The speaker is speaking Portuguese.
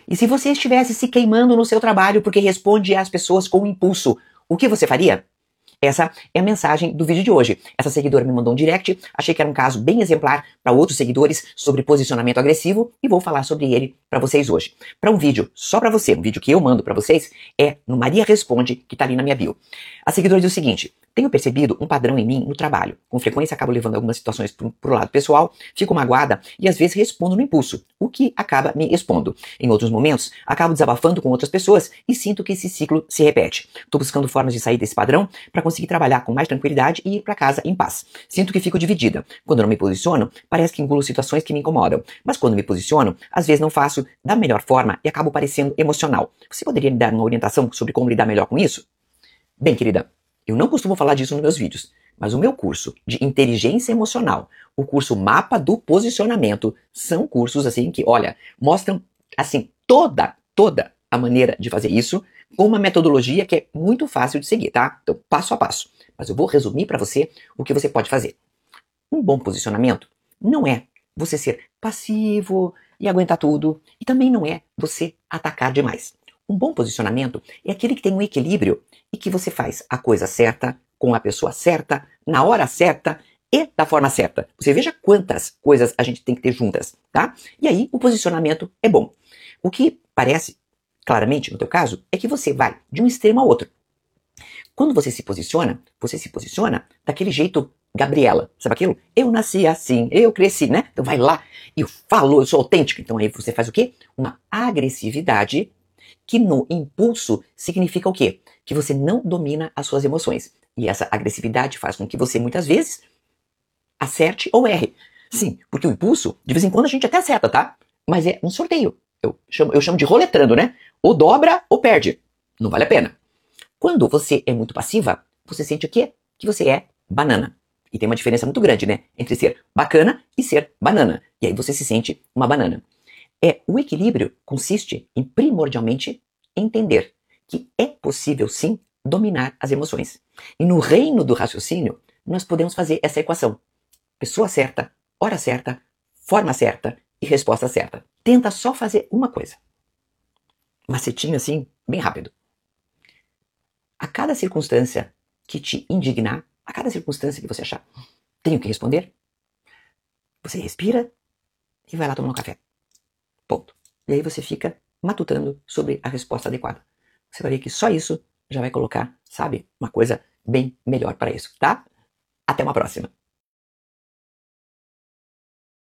E se você estivesse se queimando no seu trabalho porque responde às pessoas com impulso, o que você faria? Essa é a mensagem do vídeo de hoje. Essa seguidora me mandou um direct, achei que era um caso bem exemplar para outros seguidores sobre posicionamento agressivo e vou falar sobre ele para vocês hoje. Para um vídeo só para você, um vídeo que eu mando para vocês, é no Maria Responde, que tá ali na minha bio. A seguidora diz o seguinte: tenho percebido um padrão em mim no trabalho. Com frequência acabo levando algumas situações pro lado pessoal, fico magoada e às vezes respondo no impulso, o que acaba me expondo. Em outros momentos, acabo desabafando com outras pessoas e sinto que esse ciclo se repete. Estou buscando formas de sair desse padrão para conseguir trabalhar com mais tranquilidade e ir para casa em paz. Sinto que fico dividida. Quando não me posiciono, parece que engulo situações que me incomodam. Mas quando me posiciono, às vezes não faço da melhor forma e acabo parecendo emocional. Você poderia me dar uma orientação sobre como lidar melhor com isso? Bem, querida, eu não costumo falar disso nos meus vídeos, mas o meu curso de inteligência emocional, o curso Mapa do Posicionamento, são cursos assim que, olha, mostram assim toda a maneira de fazer isso com uma metodologia que é muito fácil de seguir, tá? Então, passo a passo. Mas eu vou resumir para você o que você pode fazer. Um bom posicionamento não é você ser passivo e aguentar tudo, e também não é você atacar demais. Um bom posicionamento é aquele que tem um equilíbrio e que você faz a coisa certa, com a pessoa certa, na hora certa e da forma certa. Você veja quantas coisas a gente tem que ter juntas, tá? E aí o posicionamento é bom. O que parece, claramente no teu caso, é que você vai de um extremo ao outro. Quando você se posiciona daquele jeito Gabriela, sabe aquilo? Eu nasci assim, eu cresci, né? Então vai lá e eu falo, eu sou autêntica. Então aí você faz o quê? Uma agressividade que no impulso significa o quê? Que você não domina as suas emoções. E essa agressividade faz com que você muitas vezes acerte ou erre. Sim, porque o impulso, de vez em quando a gente até acerta, tá? Mas é um sorteio. Eu chamo de roletrando, né? Ou dobra ou perde. Não vale a pena. Quando você é muito passiva, você sente o quê? Que você é banana. E tem uma diferença muito grande, né? Entre ser bacana e ser banana. E aí você se sente uma banana. O equilíbrio consiste em, primordialmente, entender que é possível, sim, dominar as emoções. E no reino do raciocínio, nós podemos fazer essa equação. Pessoa certa, hora certa, forma certa e resposta certa. Tenta só fazer uma coisa. Macetinho assim, bem rápido. A cada circunstância que te indignar, a cada circunstância que você achar, tenho que responder, você respira e vai lá tomar um café. Ponto. E aí você fica matutando sobre a resposta adequada. Você vai ver que só isso já vai colocar, sabe, uma coisa bem melhor para isso, tá? Até uma próxima.